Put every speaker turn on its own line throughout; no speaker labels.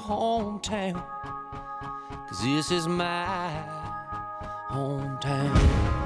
hometown, 'cause this is my hometown.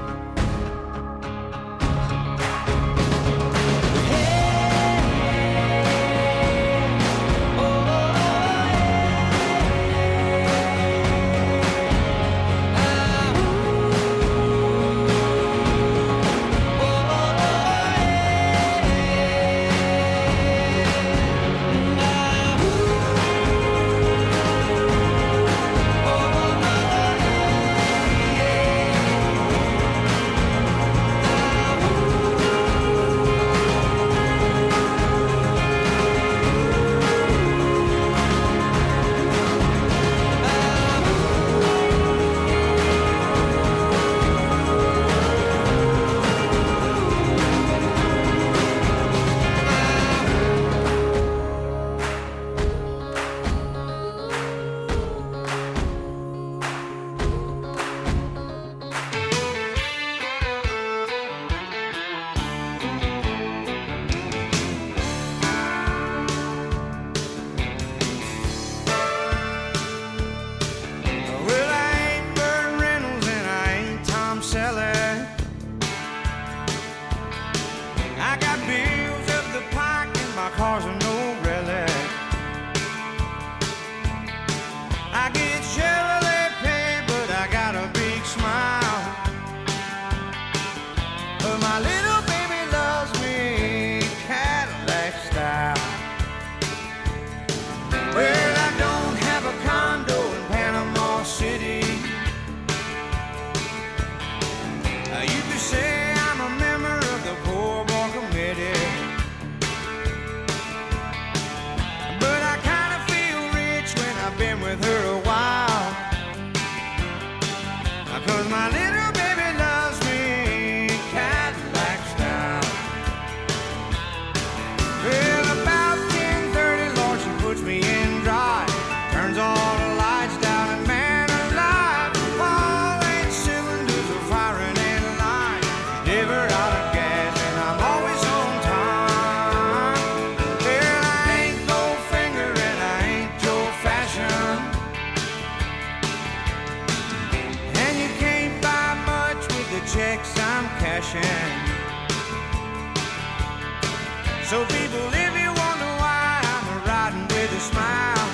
So people, if you wonder why I'm riding with a smile,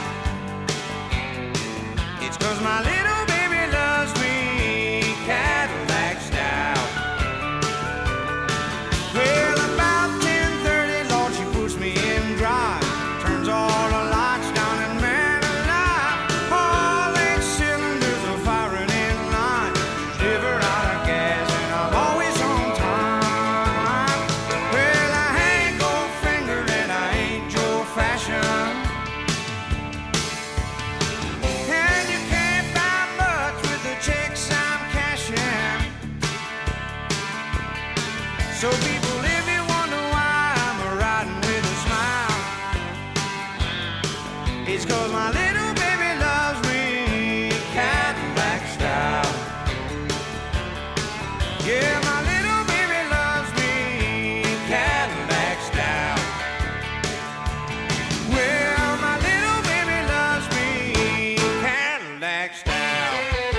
it's 'cause my little baby loves me Cadillac style. Well, about 10:30, Lord, she puts me in drive, turns all the lights down and man alive, all 8 cylinders are firing in line, never out of gas and I'm always on time. Well, I ain't Goldfinger and I ain't Joe Fashion, and you can't buy much with the checks I'm cashing. So people, if you wonder why I'm riding with a smile, it's 'cause my little baby loves me Cadillac style. Yeah, my little baby loves me Cadillac style. Well, my little baby loves me Cadillac style.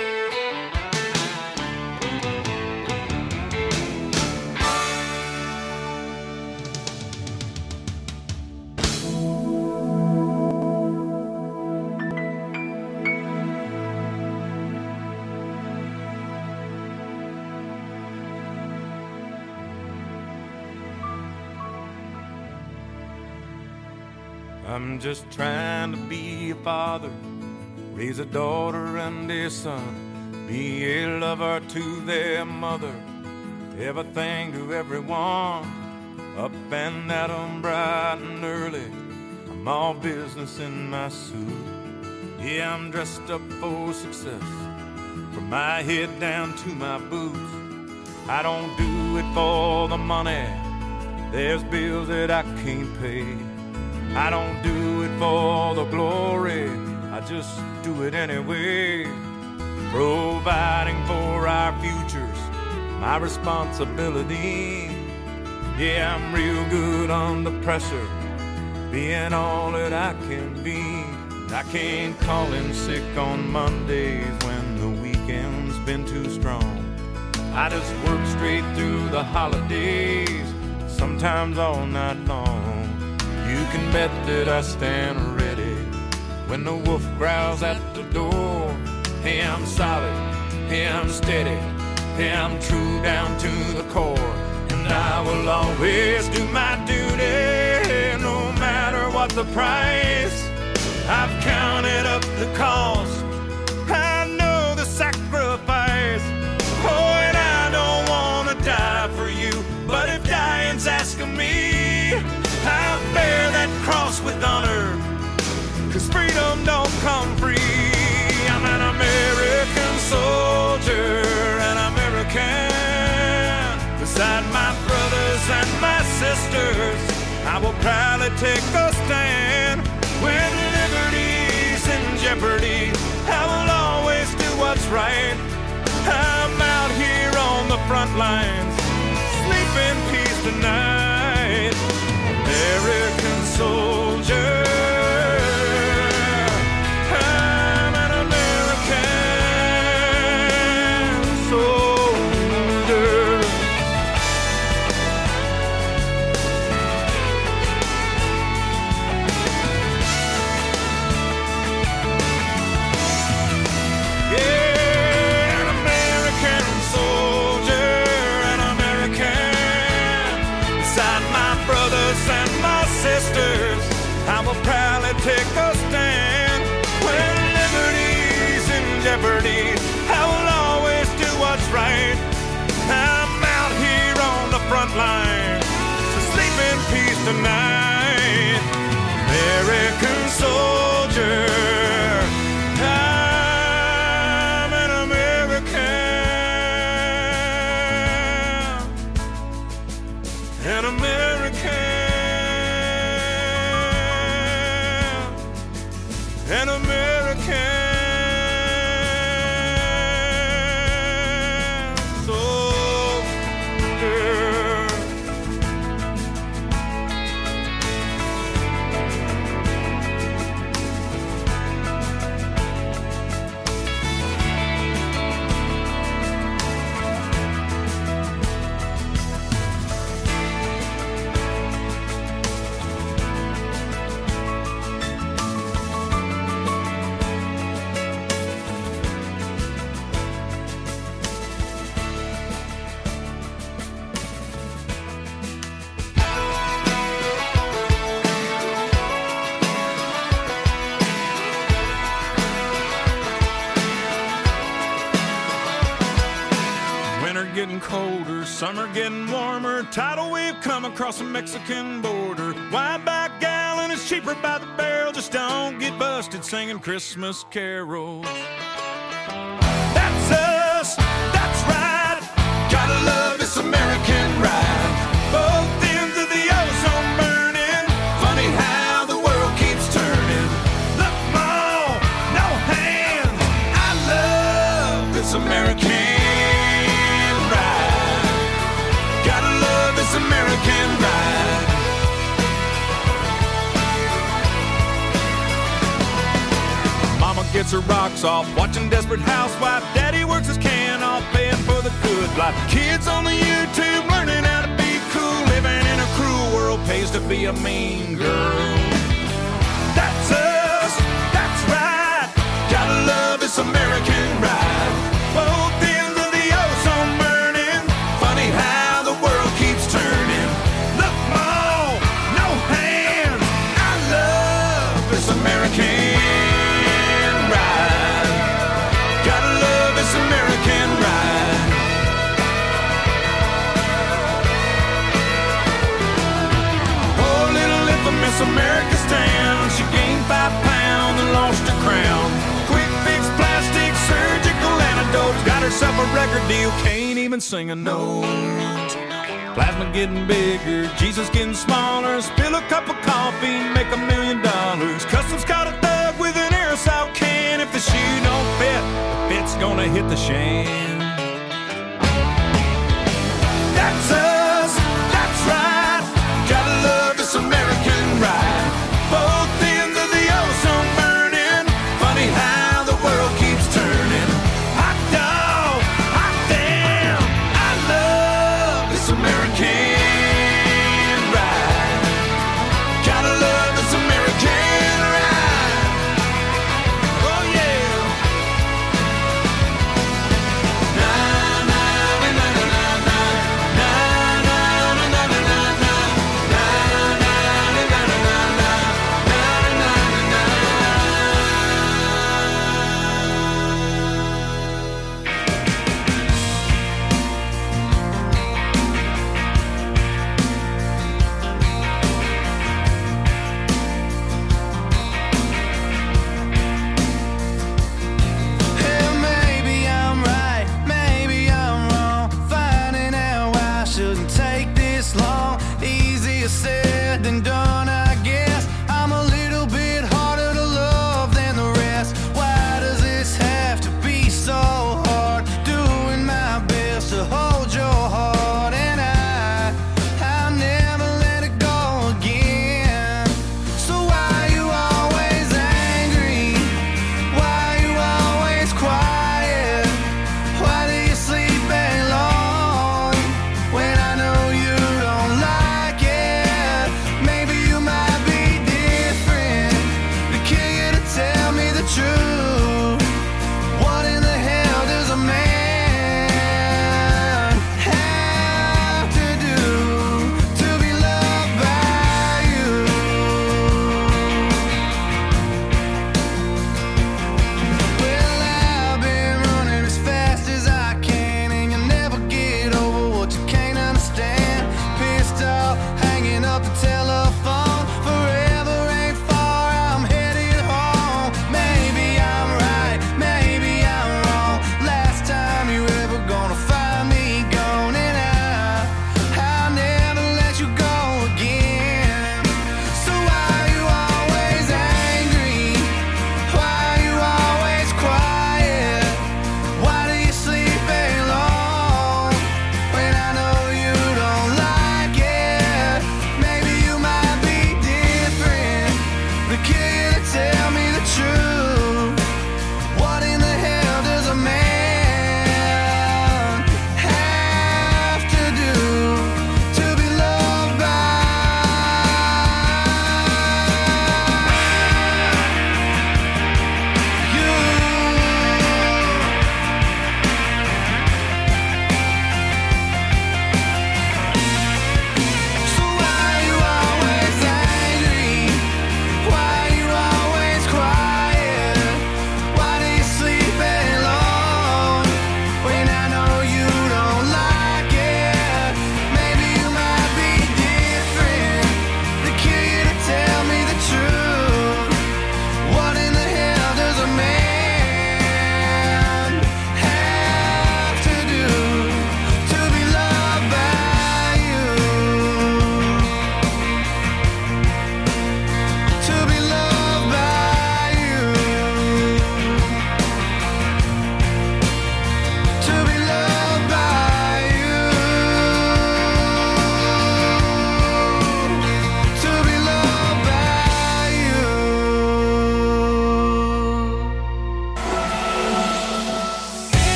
I'm just trying to be a father, raise a daughter and a son, be a lover to their mother, everything to everyone, up and at 'em bright and early, I'm all business in my suit. Yeah, I'm dressed up for success, from my head down to my boots. I don't do it for the money, there's bills that I can't pay. I don't do it for the glory, I just do it anyway. Providing for our futures, my responsibility. Yeah, I'm real good under pressure, being all that I can be. I can't call in sick on Mondays when the weekend's been too strong. I just work straight through the holidays, sometimes all night long. You can bet that I stand ready when the wolf growls at the door. Hey, I'm solid, hey, I'm steady, hey, I'm true down to the core. And I will always do my duty, no matter what the price. I've counted up the cost, I know the sacrifice. Oh, and I don't want to die for you, but if dying's asking me, I'll bear that cross with honor, 'cause freedom don't come free. I'm an American soldier, an American. Beside my brothers and my sisters, I will proudly take a stand. When liberty's in jeopardy, I will always do what's right. I'm out here on the front lines, sleep in peace tonight. American soldier, I'm an American soldier. Yeah, an American soldier, an American. Beside my brothers and my sisters, I will proudly take a stand. When liberty's in jeopardy, I will always do what's right. I'm out here on the front line, so sleep in peace tonight. American soldier, I'm an American, an American, an American soldier. Winter getting colder, summer getting warmer. Tidal wave come across the Mexican border. Wide back gallon is cheaper by the barrel. Just don't get busted singing Christmas carols. That's us, that's right. Gotta love this American ride. Both ends of the ozone burning. Funny how the world keeps turning. Look, Mom, no hands. I love this American ride. Gotta love this American ride. Mama gets her rocks off, watching Desperate Housewife. Daddy works his can off, paying for the good life. Kids on the YouTube learning how to be cool. Living in a cruel world pays to be a mean girl. That's us, that's right. Gotta love this American ride. Both ends of the ozone burning. Funny how the world keeps turning. Look, Mom, no hands. I love this American ride. Gotta love this American ride. Oh, little infamous America stands. She gained 5 pounds and lost her crown. Quick fix, plastic, surgical antidotes. Got herself a record deal, can't even sing a note. Plasma getting bigger, Jesus getting smaller. Spill a cup of coffee, make $1 million. Customs caught a thug with an aerosol can. If the shoe don't fit, the fit's gonna hit the shan. That's us, that's right. Gotta love this American ride. Both ends of the ozone burning.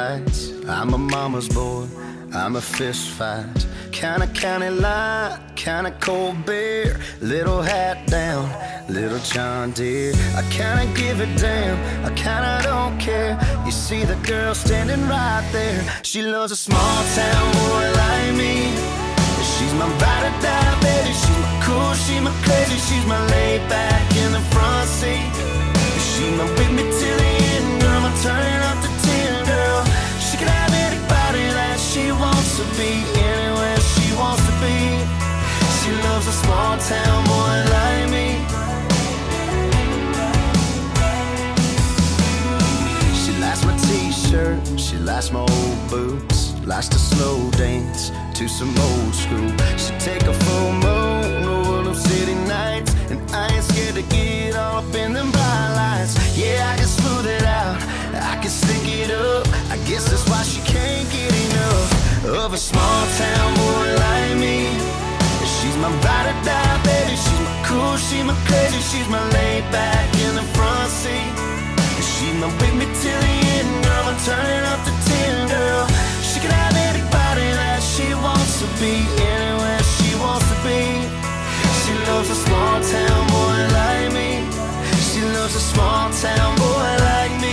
lights. I'm a mama's boy, I'm a fist fight. Kinda county line, kinda cold beer. Little hat down, little John Deere. I kinda give a damn, I kinda don't care. You see the girl standing right there. She loves a small town boy like me. She's my ride or die, baby. She's my cool, she's my crazy. She's my laid back in the front seat. She's my with me till the end, girl. I'm turning up to 10, girl. She can have anybody that she wants to be, anywhere she wants to be. She loves a small town boy like me. She likes my t-shirt, she likes my old boots. Likes to slow dance to some old school. She take a full moon over them city nights, and I ain't scared to get all up in them bright lights. Yeah, I can smooth it out, I can stick it up. I guess that's why she can't get enough of a small town boy like me. She's my ride or die, baby. She's my cool, she's my crazy. She's my laid back in the front seat. She's my with me till the end, girl. I'm turning up to 10, girl. She can have anybody that she wants to be, anywhere she wants to be. She loves a small town boy like me. She loves a small town boy like me.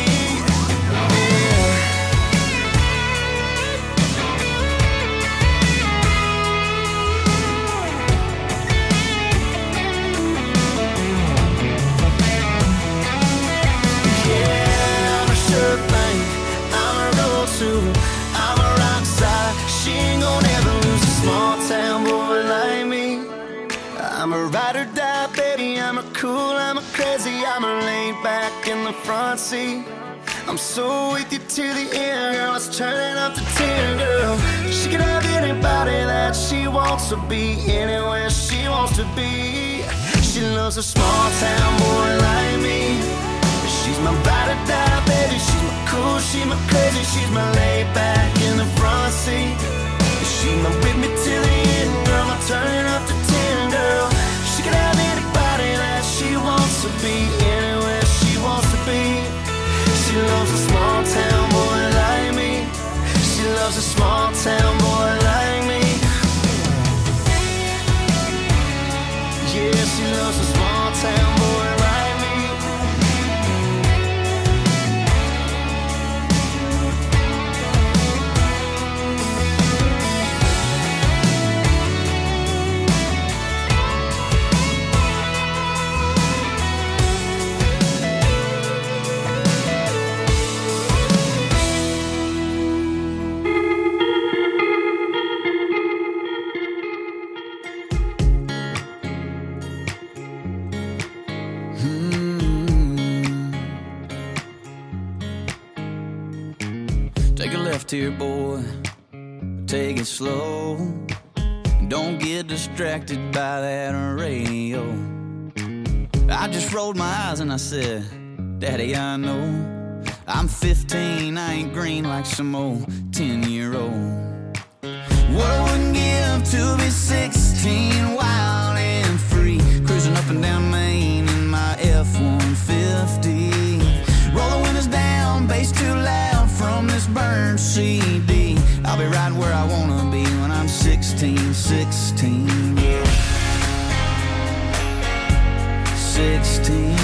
I'm a rock star. She ain't gonna ever lose a small town boy like me. I'm a ride or die, baby. I'm a cool, I'm a crazy. I'm a laid back in the front seat. I'm so with you to the end, girl. It's turning up to 10, girl. She can have anybody that she wants to be, anywhere she wants to be. She loves a small town boy like me. She's my ride or die, baby. She's my cool, she's my crazy. She's my laid back in the front seat. She's my with me till the end, girl. I'm turning up to 10, girl. She can have anybody that she wants to be, anywhere she wants to be. She loves a small town boy like me. She loves a small town boy like me. Yeah, she loves a small town boy like me.
Here, boy, take it slow. Don't get distracted by that radio. I just rolled my eyes and I said, Daddy, I know I'm 15, I ain't green like some old 10-year-old. What I wouldn't give to be 16, wild and free, cruising up and down Main in my F-150. Roll the windows down, bass too loud from this burned CD. I'll be right where I wanna be when I'm 16, 16, yeah. 16.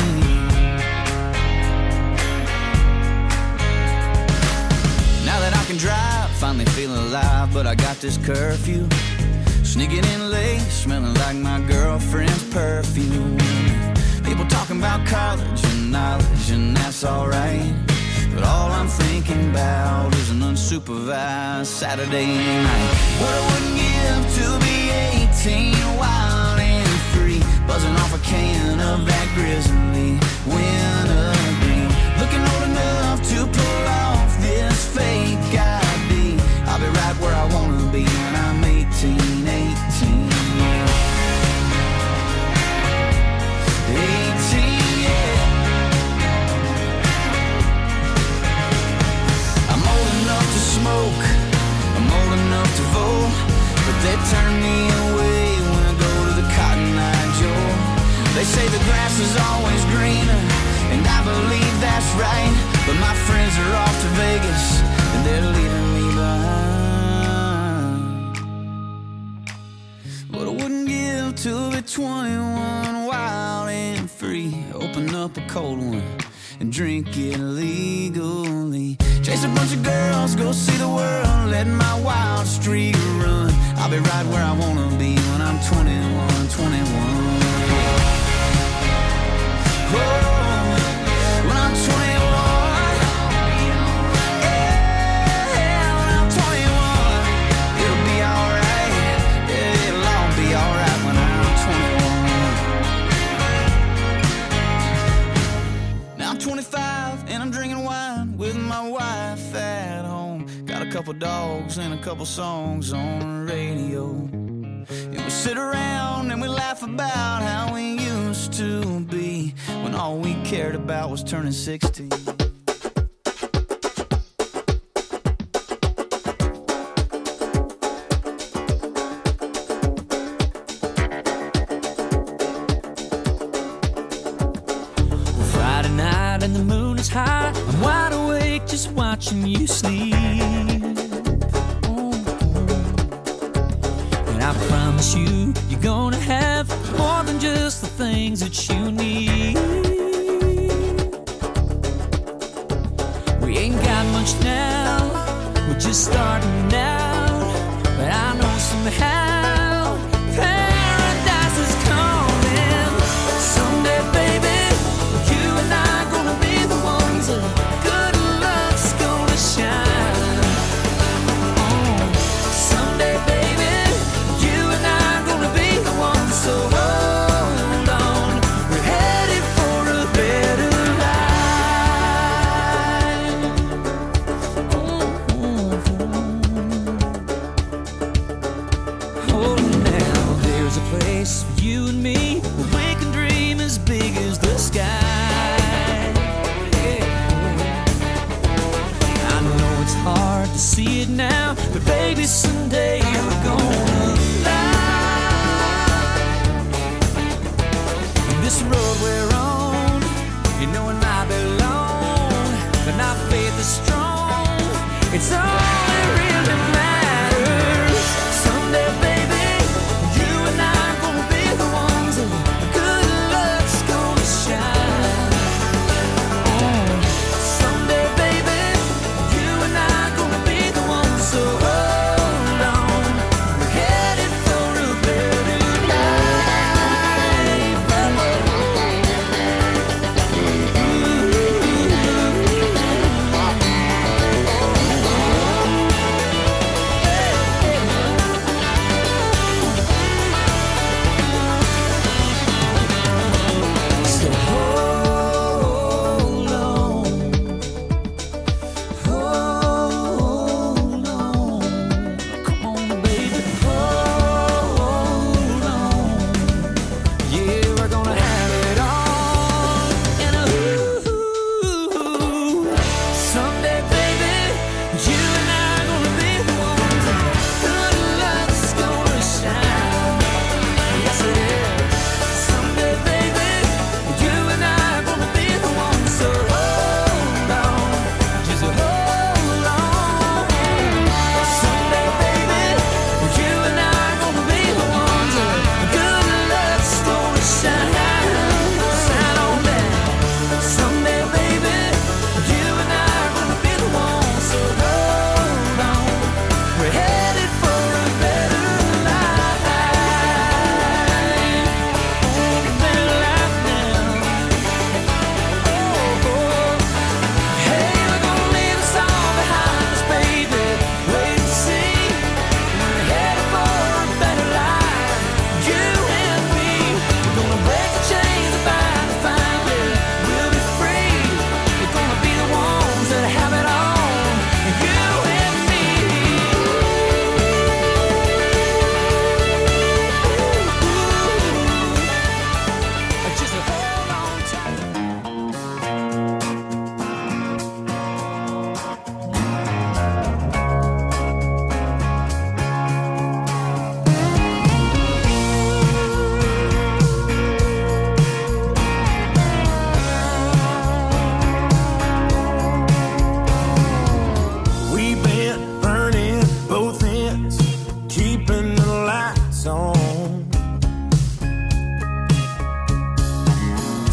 Now that I can drive, finally feeling alive, but I got this curfew. Sneaking in late, smelling like my girlfriend's perfume. People talking about college and knowledge, and that's alright. But all I'm thinking about is an unsupervised Saturday night. What I wouldn't give to be 18, wild and free, buzzing off a can of that grizzly wintergreen. Looking old enough to pull off this fake ID. I'll be right where I wanna be when I'm 18, 18, yeah. 18, yeah. I'm old enough to smoke, I'm old enough to vote, but they turn me away when I go to the Cotton Eye Joe. They say the grass is always greener, and I believe that's right, but my friends are off to Vegas, and they're leaving me behind. But I wouldn't give to be 21, wild and free. Open up a cold one and drink it legally. Chase a bunch of girls, go see the world, let my wild streak run. I'll be right where I wanna be when I'm 21, 21. Oh, when I'm 21, yeah, when I'm 21, it'll be alright, yeah, it'll all be alright when I'm 21. Now I'm 25 and I'm drinking wine with my wife at home. Got a couple dogs and a couple songs on the radio. And we sit around and we laugh about how we used to be when all we cared about was turning 16.
Friday night and the moon is high. I'm wide awake just watching you sleep. And I promise you, you're gonna have more than just the things that you need. We ain't got much now, we're just starting out. But I know somehow paradise is coming. Someday, baby, you and I gonna be the ones that good luck's gonna shine. Oh, someday, baby, you and I gonna be the ones. So hold on, we're headed for a better life. Oh, now there's a place for you and me where we can dream as big as the sky. Yeah. I know it's hard to see it now, but baby, someday we're gonna fly. This road we're on, you know it might be long, but our faith is strong. It's all that really matters. Someday, baby, you and I gonna be the ones that good luck's gonna shine. Oh, someday, baby, you and I gonna be the ones. So hold on, we're headed for a better life.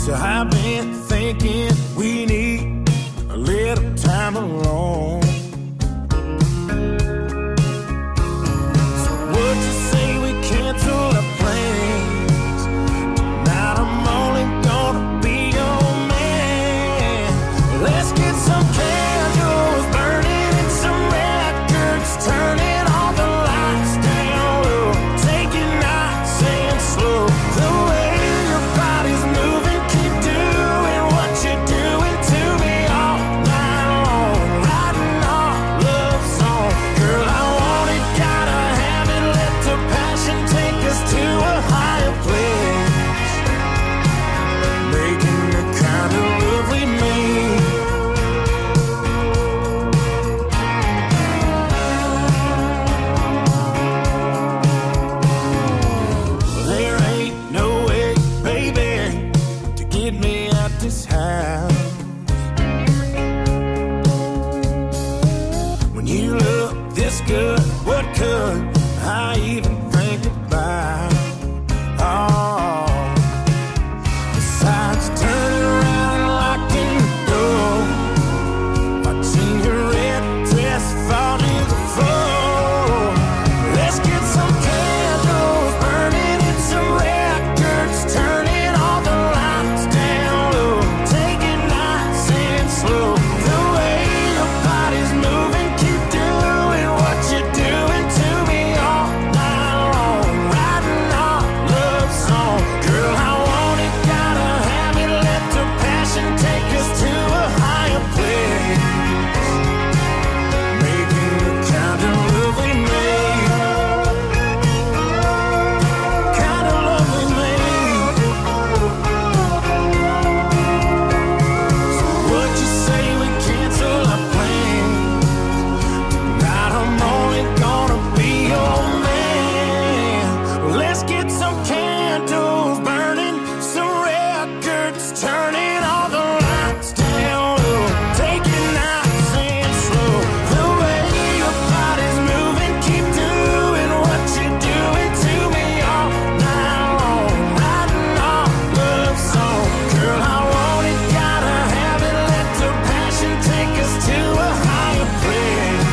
So I've been thinking we need a little time alone. So would you say we cancel our plans? Tonight I'm only gonna be your man. Let's get some candles burning and some records turning, all the lights down low. Take it nice and slow. The way your body's moving, keep doing what you're doing to me all night long. Writing our love song. Girl, I want it, gotta have it. Let the passion take us to a higher place. Making the kind of love we made. There ain't no way, baby, to get me out this house. When you look this good, what could I even think about? Oh, besides turning around and locking the door, watching your red dress fall to the floor. Let's get some candles burning and some records turning, all the lights down low. Take it nice and slow. The way your body's moving, keep doing what you're doing to me all night long. Writing our love song. Girl, I want it, gotta have it. Let the passion take us to a higher place. Making the kind of love we made. Kind of love we made. So would you say we cancel our plans? Tonight I'm only gonna be your man. Let's get some candles burning, some records turning, all the lights down low. Take it nice and slow. The way your body's moving, keep doing what you're doing to me all night long. Writing our love song. Girl, I want it, gotta have it. Let the passion take us to a higher place.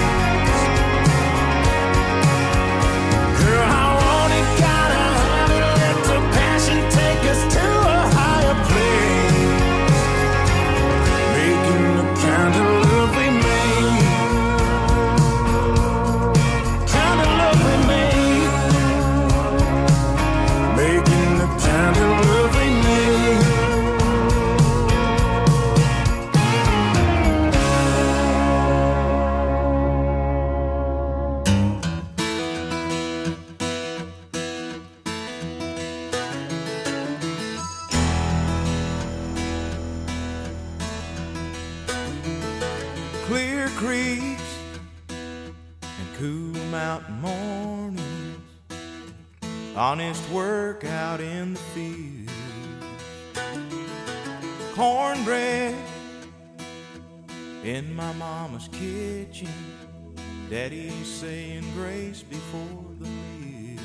Girl, I want it, gotta have it. Let the passion take us to a higher place. Making the kind of love we made. Kind of love we made. Making the kind of love we made.
Clear creeks and cool mountain mornings, honest work out in the field, cornbread in my mama's kitchen, daddy saying grace before the meal.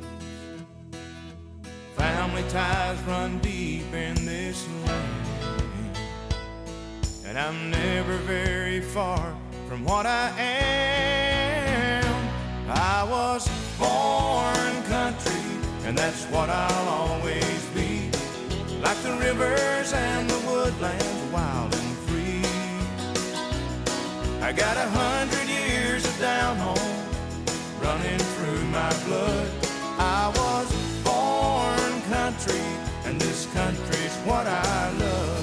Family ties run deep in this land, and I'm never very far from what I am. I was born country, and that's what I'll always be. Like the rivers and the woodlands, wild and free. I got 100 years of down home running through my blood. I was born country, and this country's what I love.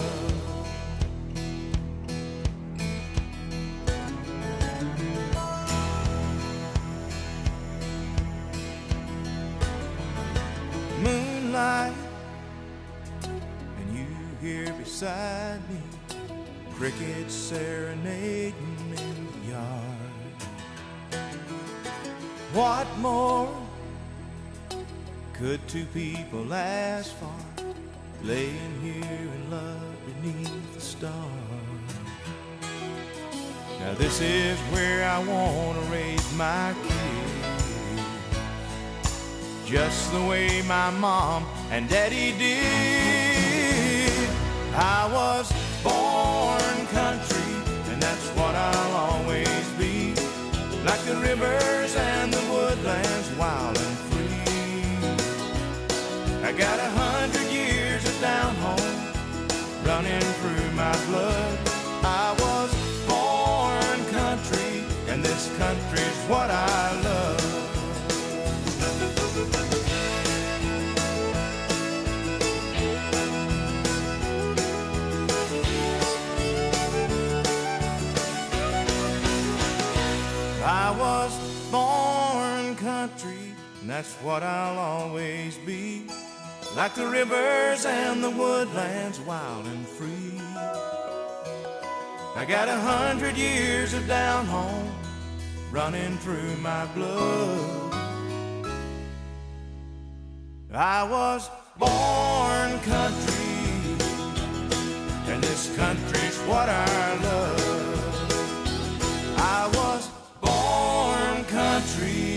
Moonlight, and you here beside me, crickets serenading in the yard. What more could two people ask for, laying here in love beneath the stars? Now this is where I want to raise my kids, just the way my mom and daddy did.
the rivers and the woodlands, wild and free. I got 100 years of down home running through my blood. I was born country, and this country's what I love. I was born country, and that's what I'll always be. Like the rivers and the woodlands, wild and free. I got 100 years of down home running through my blood. I was born country, and this country's what I love. I was born country.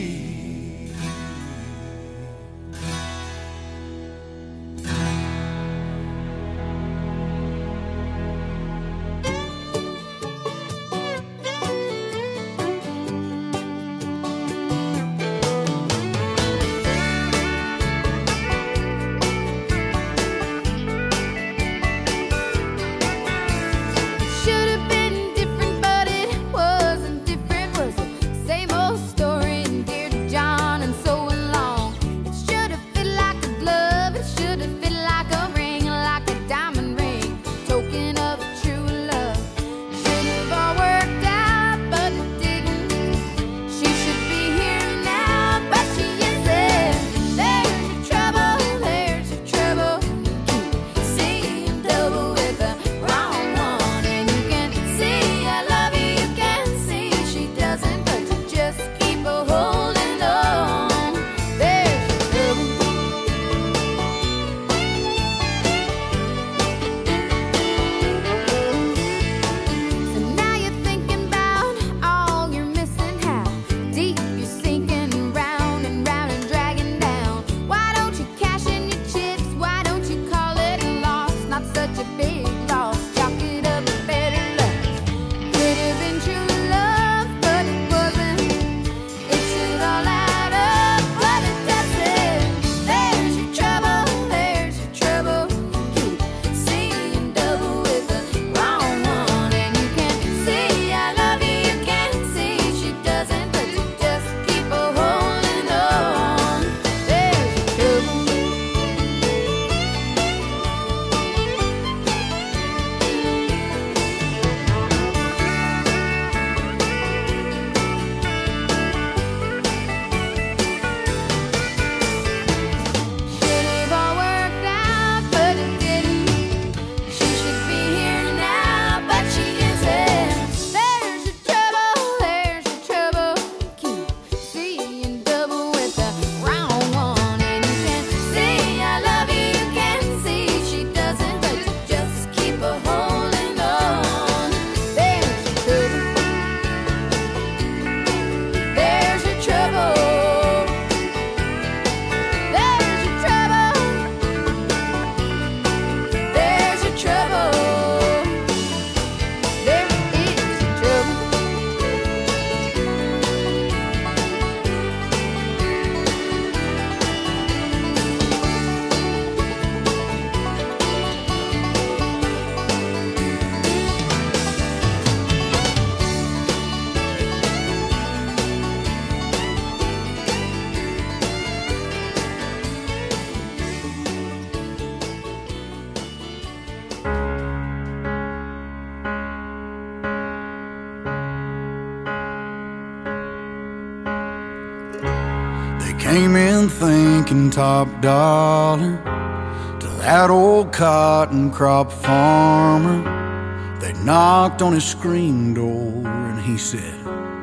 Came in thinking top dollar to that old cotton crop farmer. They knocked on his screen door and he said,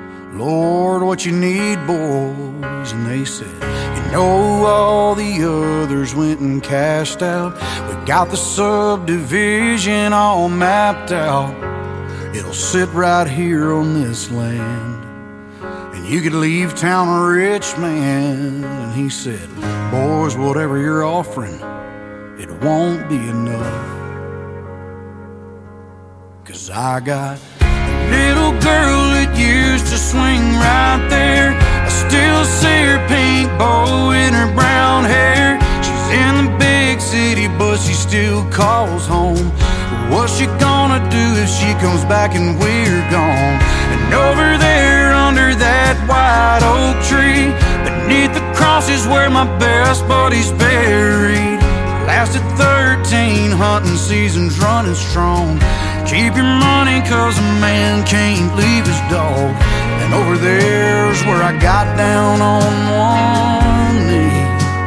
Lord, what you need, boys? And they said, you know, all the others went and cashed out. We got the subdivision all mapped out. It'll sit right here on this land. You could leave town a rich man. And he said, boys, whatever you're offering, it won't be enough. 'Cause I got little girl that used to swing right there. I still see her pink bow in her brown hair. She's in the big city, but she still calls home. What's she gonna do if she comes back and we're gone? And over there under that white oak tree, beneath the cross is where my best buddy's buried. Lasted 13 hunting seasons running strong. Keep your money cause a man can't leave his dog. And over there's where I got down on one knee.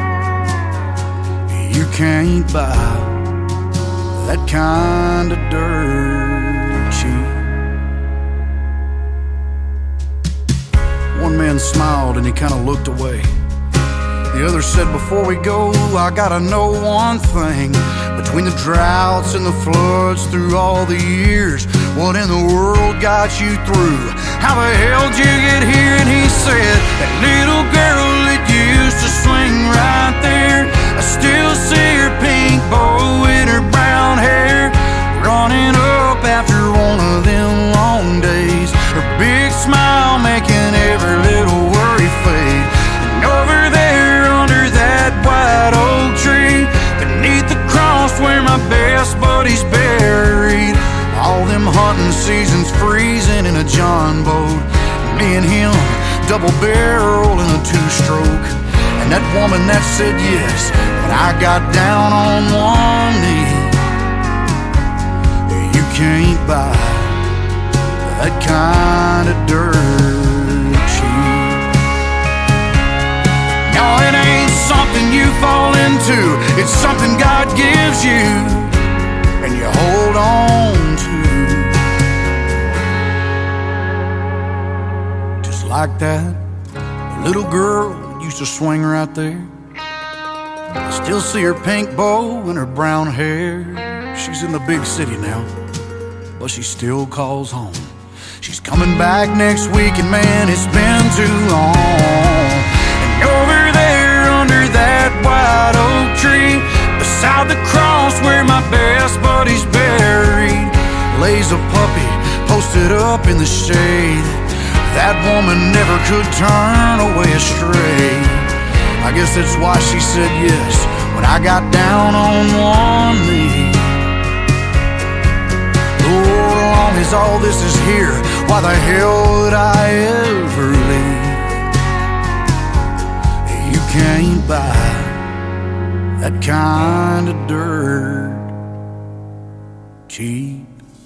You can't buy that kind of dirt cheap. One man smiled and he kind of looked away. The other said, before we go, I gotta know one thing. Between the droughts and the floods through all the years, what in the world got you through? How the hell did you get here? And he said, that little girl that used to swing right there, I still see her pink bow in her brown hair, running up after one of them long days, her big smile making every little worry fade. And over there under that white oak tree, beneath the cross where my best buddy's buried, all them hunting seasons freezing in a John boat, me and him double barrel in a two-stroke. And that woman that said yes when I got down on one knee. You can't buy that kind of dirt cheap. No, it ain't something you fall into, it's something God gives you and you hold on to. Just like that little girl used to swing right there. I still see her pink bow and her brown hair. She's in the big city now, but she still calls home. She's coming back next week, and man, it's been too long. And over there under that white oak tree, beside the cross where my best buddy's buried, lays a puppy posted up in the shade. That woman never could turn away astray. I guess that's why she said yes when I got down on one knee. Lord, as long as all this is here, why the hell would I ever leave? You can't buy that kind of dirt cheap.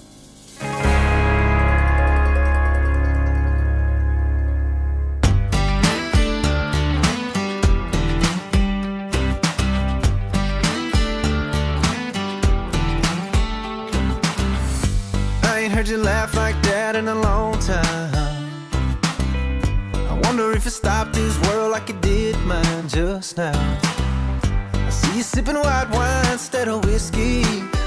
Heard you laugh like that in a long time. I wonder if it stopped this world like it did mine just now. I see you sipping white wine instead of whiskey.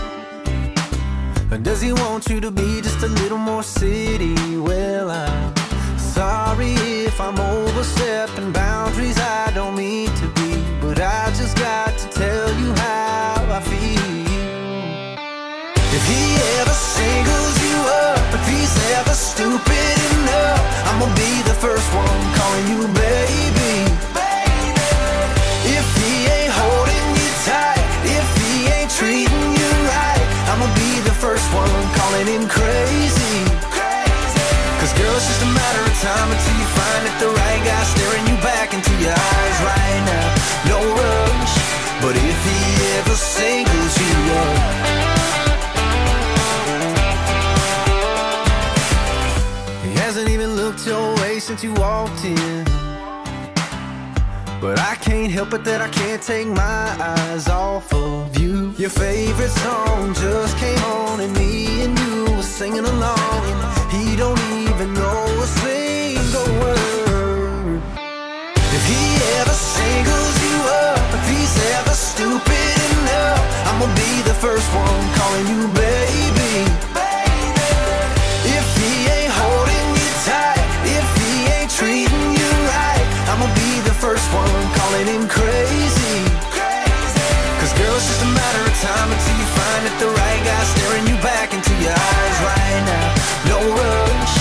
Or does he want you to be just a little more city? Well, I'm sorry if I'm overstepping boundaries I don't mean to be, but I just got to tell you how I feel. If he ever singles you up, if he's ever stupid enough, I'ma be the first one calling you baby. If he ain't holding you tight, if he ain't treating you right, I'ma be the first one calling him crazy. Cause girl, it's just a matter of time until you find that the right guy staring you back into your eyes right now. No rush, but if he ever singles you up, hasn't even looked your way since you walked in. But I can't help it that I can't take my eyes off of you. Your favorite song just came on and me and you were singing along, and he don't even know a single word. If he ever singles you up, if he's ever stupid enough, I'ma be the first one calling you baby. If he ain't holding you tight, if he ain't treating you right, I'ma be the first one calling him crazy. Cause girl, it's just a matter of time until you find that the right guy staring you back into your eyes right now. No rush,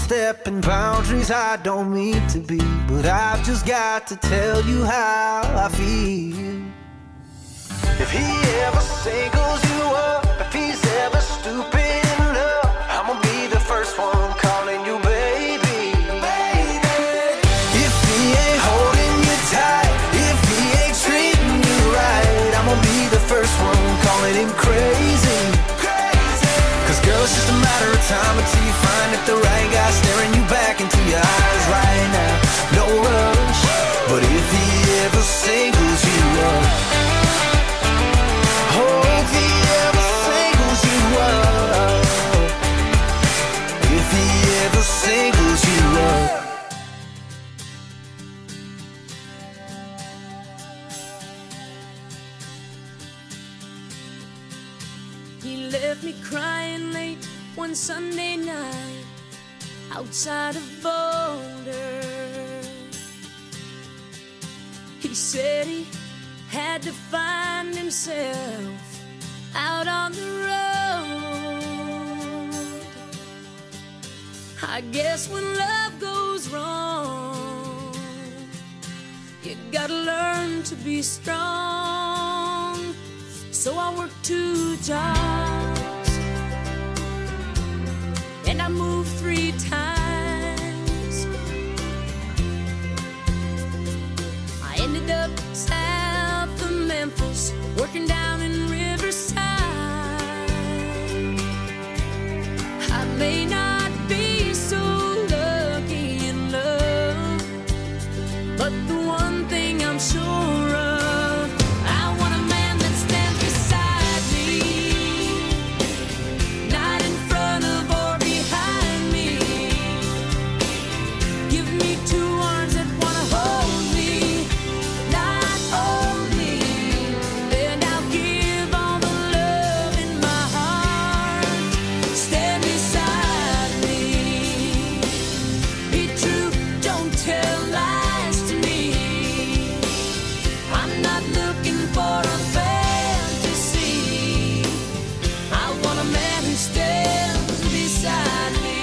overstepping boundaries I don't mean to be, but I've just got to tell you how I feel. If he ever singles you up, if he's ever stupid enough, I'ma be the first one calling you baby. Baby. If he ain't holding you tight, if he ain't treating you right, I'ma be the first one calling him crazy. Cause girl, it's just a matter of time until you find that the right guy staring you back into your eyes right now. No rush, but if he ever singles you up, oh, if he ever singles you up, if he ever singles you up.
He left me crying late one Sunday night outside of Boulder. He said he had to find himself out on the road. I guess when love goes wrong, you gotta learn to be strong. So I worked 2 jobs and I moved 3 times. I ended up south of Memphis, working down in Riverside. I may not be so lucky in love, but the one thing I'm sure of, I want a man that stands beside me, not in front of or behind me. Give me 2 arms that wanna hold me, not only, and I'll give all the love in my heart. Stand beside me, be true, don't tell lies to me. I'm not looking for a fantasy, I want a man who stands beside me.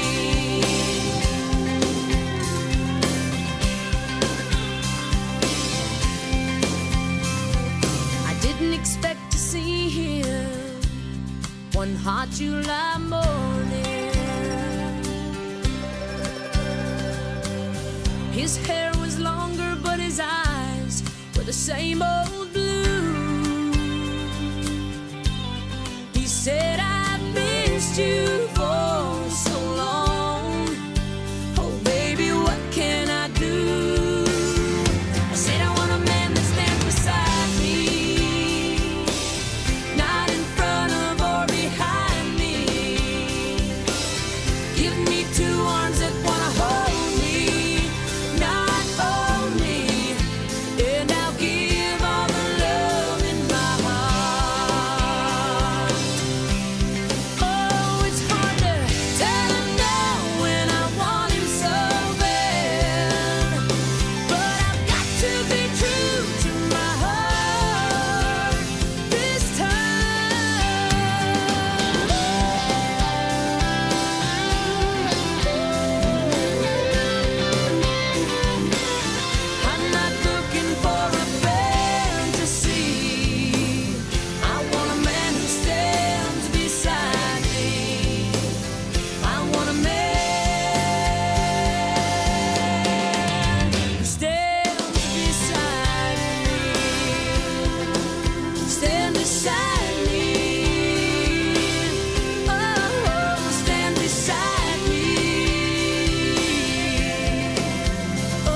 I didn't expect to see him one hot July morning. His hair was longer, but his eyes were the same old blue. He said, I've missed you for so long. Oh, baby, what can I do? I said, I want a man that stands beside me, not in front of or behind me. Give me 2 arms that wanna hold me, not only, and I'll give all the love in my heart. Oh, it's hard to tell him no when I want him so bad, but I've got to be true to my heart this time. I'm not looking for a fantasy, I want a man who stands beside me. I want a man who stands beside me. Stand beside me. Oh, stand beside me. Oh.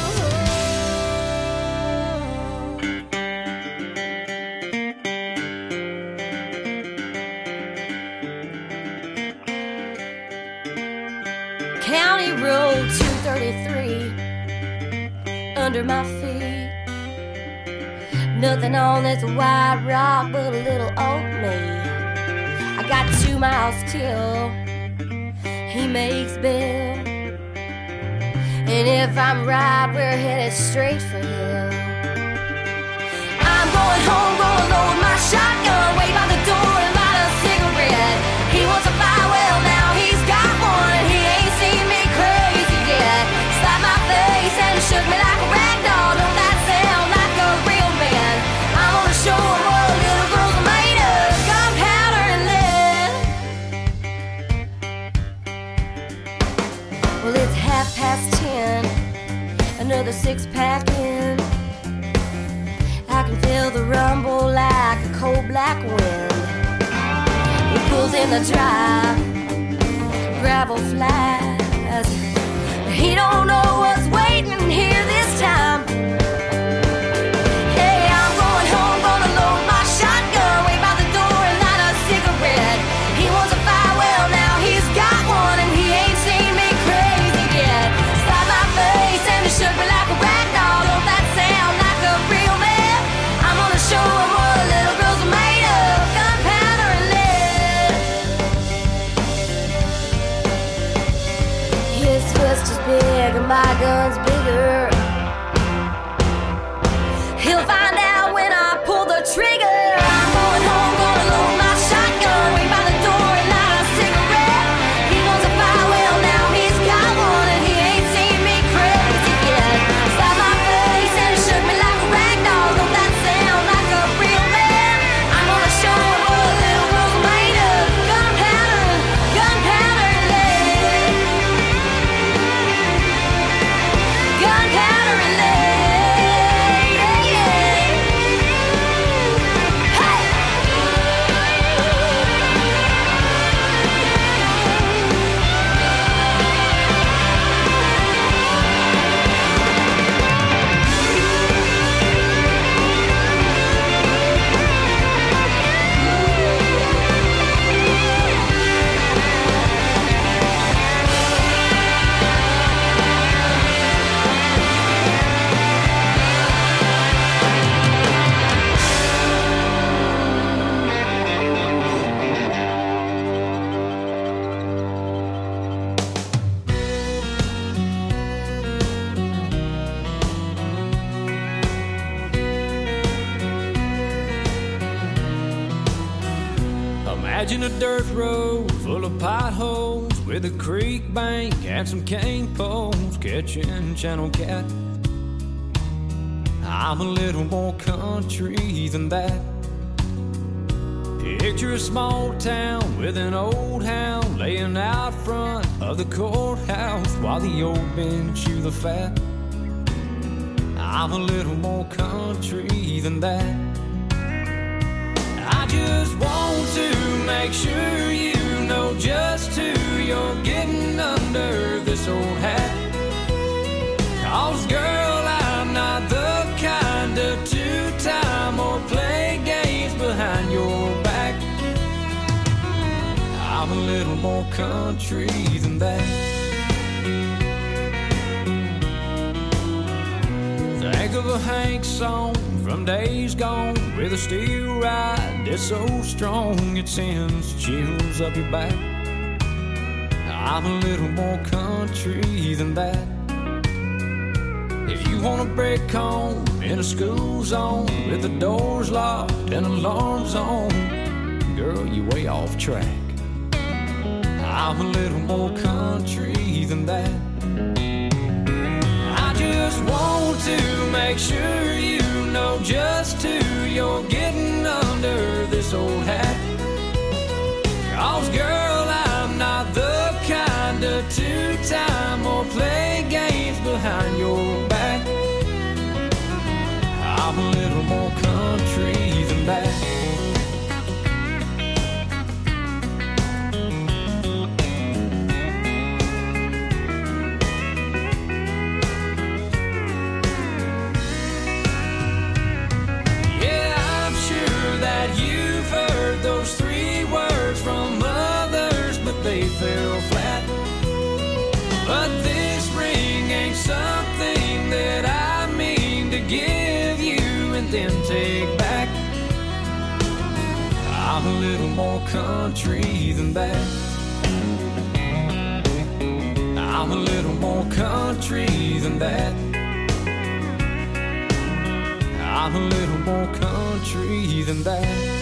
County Road 233 under my feet. Nothing on this wide rock but a little old me. I got 2 miles till he makes bail, and if I'm right, we're headed straight for hell. I'm going home, gonna load my shotgun, wait by the door and light a cigarette. He wants a fire, well now he's got one, and he ain't seen me crazy. with a six-pack in. I can feel the rumble like a cold black wind. He pulls in the drive, gravel flies. He don't know what's waiting here this time. Hey, I'm going home, gonna load my shotgun, wait by the door and light a cigarette. He wants a fire, well now he's got one, and he ain't seen me crazy yet. Slap my face and he shook me like a rag doll. Don't that sound like a real man? I'm gonna show him what little girls are made of, gunpowder and lead. His fist is big and my gun's bigger. He'll find out when I pull the trigger. I'm going home, gonna load my shotgun, wait by the door and light a cigarette. He wants a fire, well now he's got one, and he ain't seen me crazy yet. Slap my face and he shook me like a rag doll. Don't that sound like a real man? I'm gonna show him what a little girl's made of, gunpowder, gunpowder and lead. Gunpowder and lead.
Imagine a dirt road full of potholes with a creek bank and some cane poles catching channel cat. I'm a little more country than that. Picture a small town with an old hound laying out front of the courthouse while the old men chew the fat. I'm a little more country than that. I just want to make sure you know just who you're getting under this old hat. 'Cause girl, I'm not the kind of two-time or play games behind your back. I'm a little more country than that. Think of a Hank song from days gone with a steel ride that's so strong it sends chills up your back. I'm a little more country than that. If you want to break home in a school zone with the doors locked and alarms on, girl, you way off track. I'm a little more country than that. I just want to make sure you know just who you're getting under this old hat. 'Cause girl, I'm not the kind of two-time or play games behind your back. I'm a little more country than that. You've heard those 3 words from others, but they fell flat. But this ring ain't something that I mean to give you and then take back. I'm a little more country than that. I'm a little more country than that. I'm a little more country than that.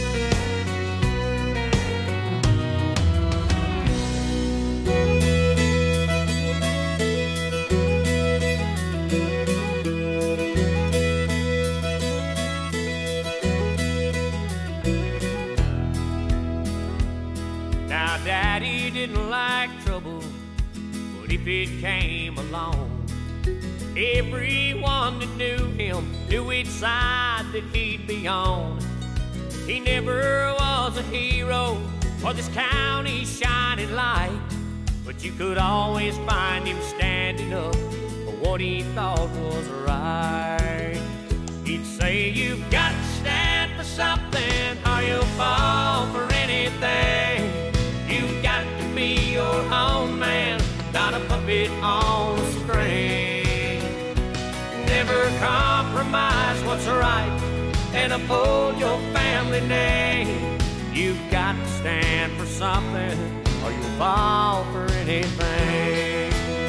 Now, Daddy didn't like trouble, but if it came along, Everyone that knew him knew which side that he'd be on. He never was a hero or this county's shining light, but you could always find him standing up for what he thought was right. He'd say, you've got to stand for something or you'll fall for anything. You've got to be your own man, not a puppet on a string. Never compromise what's right and uphold your family name. You've got to stand for something or you'll fall for anything.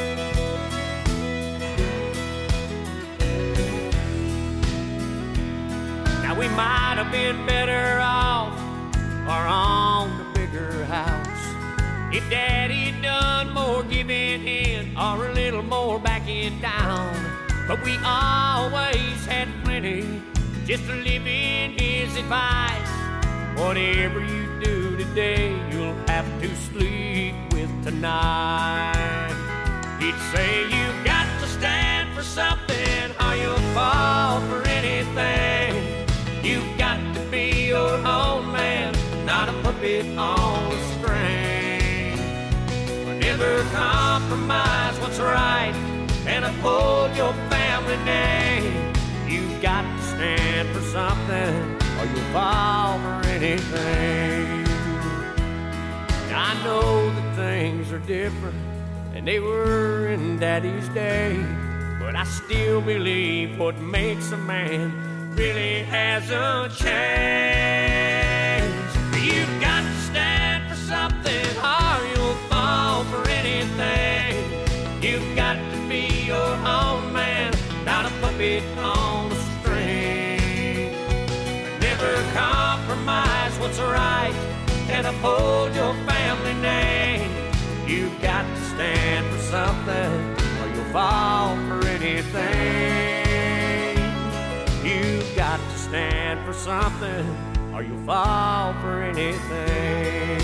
Now we might have been better off or owned a bigger house if Daddy done more giving in or a little more backing down. But we always had plenty just to live in his advice. Whatever you do today, you'll have to sleep with tonight. He'd say, you've got to stand for something or you'll fall for anything. You've got to be your own man, not a puppet on a string. Never compromise what's right and uphold your family name. You've got to stand for something or you'll fall for anything. Now I know that things are different and they were in Daddy's day, but I still believe what makes a man really hasn't changed. You've got to stand for something or you'll fall for anything. You've got to be your own man, not a puppet on a string. Never compromise what's right and uphold your family name. You've got to stand for something or you'll fall for anything. You've got to stand for something or you'll fall for anything.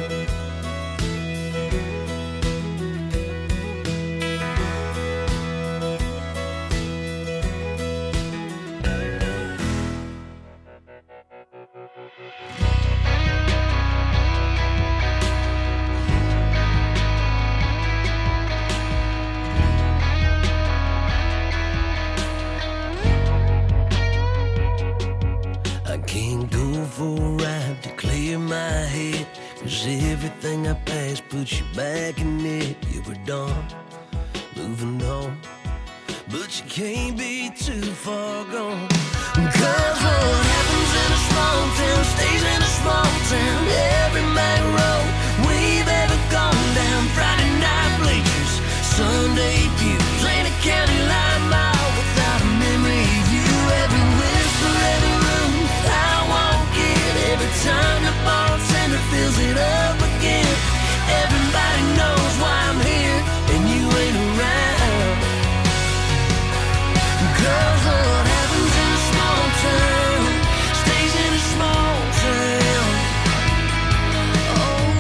Everything I passed puts you back in it. You were done, moving on, but you can't be too far gone. Cause what happens in a small town stays in a small town. Every main road we've ever gone down. Friday night bleachers, Sunday pews, ain't a county line mile without a memory of you. Every whisper, every room I walk in, every time the bartender fills it up again. Everybody knows why I'm here and you ain't around. Cause what happens in a small town stays in a small town. Oh,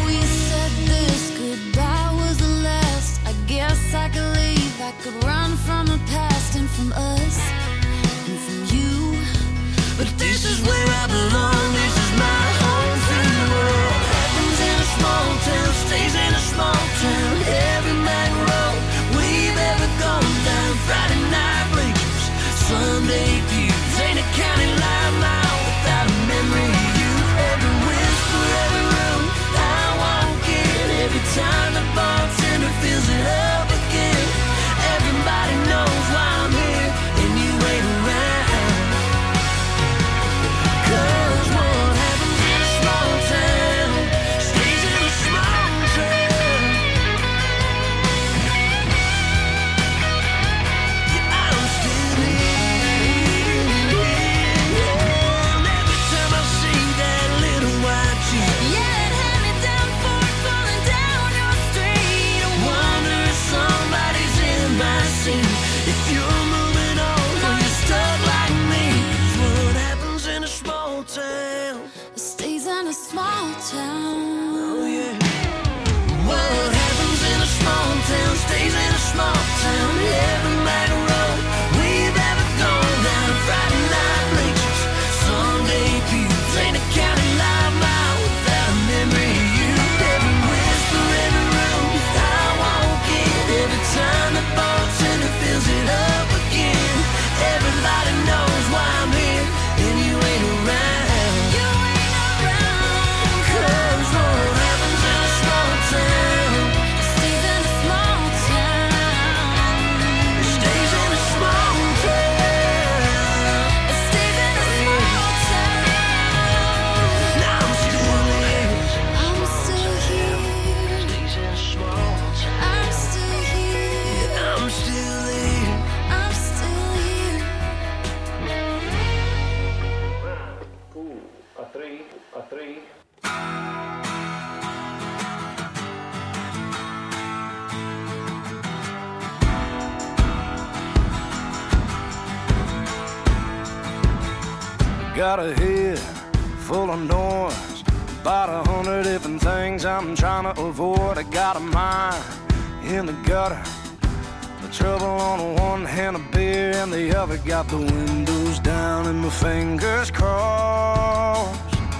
got a head full of noise, about 100 different things I'm trying to avoid. I got a mind in the gutter, the trouble on one hand, a beer in the other. Got the windows down and my fingers crossed,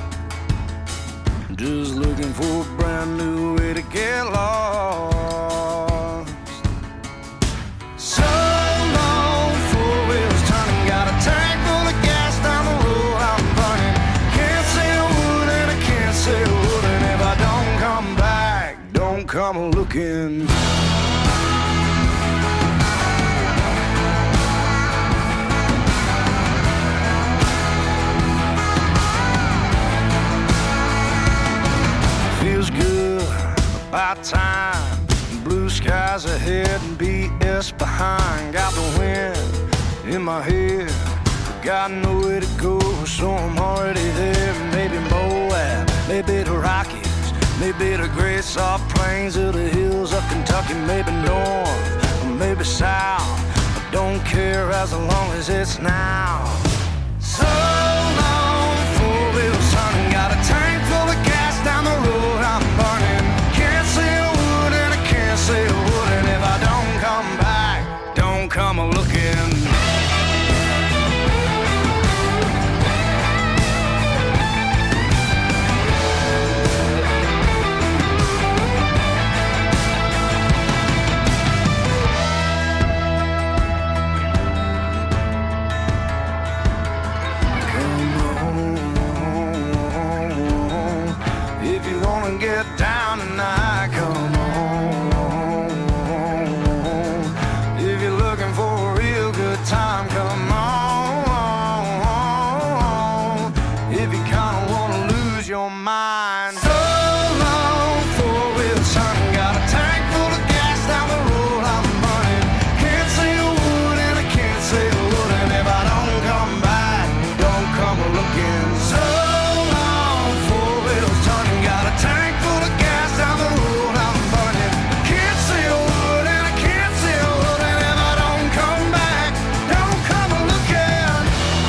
just looking for a brand new way to get lost. So long, four wheels turning, got a tank full of gas down the road I'm burning. Can't say a word and I can't say a word, and if I don't come back, don't come looking. Feels good, about time. Blue skies ahead and BS behind. Got the wind in my head, got nowhere to go, so I'm already there. Maybe Moab, maybe the Rockies, maybe the great soft plains of the hills of Kentucky. Maybe north, or maybe south, I don't care as long as it's now. So long, four wheels turning, got a tank full of gas down the road I'm burning. Can't say a word and I can't say a word, and if I don't come back, don't come a looking. Get down tonight, come on. If you're looking for a real good time, come on. If you kinda wanna lose your mind. So long, four wheels turning, got a tank full of gas down the road I'm burning. Can't say a word and I can't say a word, and if I don't come back, don't come a looking. So long, four wheels turning, got a tank down the road I'm burning. Can't say a word and I can't say a word, and if I don't come back, don't come a looking.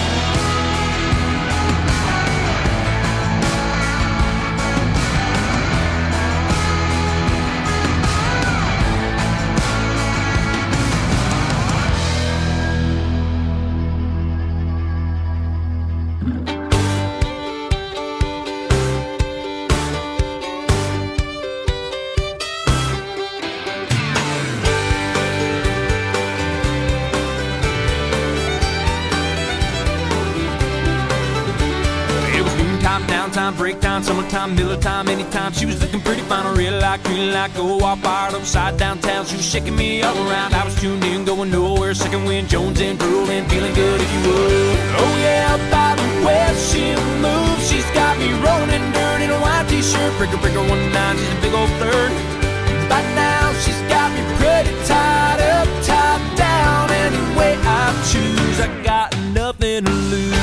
Downtime, break time, summertime, Miller time, anytime. She was looking pretty fine, a real light, green light, go all fired upside downtown. She was shaking me all around. I was tuned in, going nowhere. Second wind, Jones and drooling, feeling good if you would. Oh yeah, by the way she moves, she's got me rolling in dirt in a white t-shirt. Breaker, breaker, 1-9, she's a big old third. By now, she's got me pretty tied up, top down. Any way I choose, I got nothing to lose.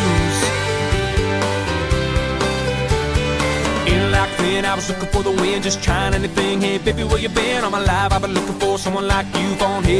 I was looking for the wind, just trying anything. Hey baby, where you been? All my life I've been looking for someone like you, phone. Hey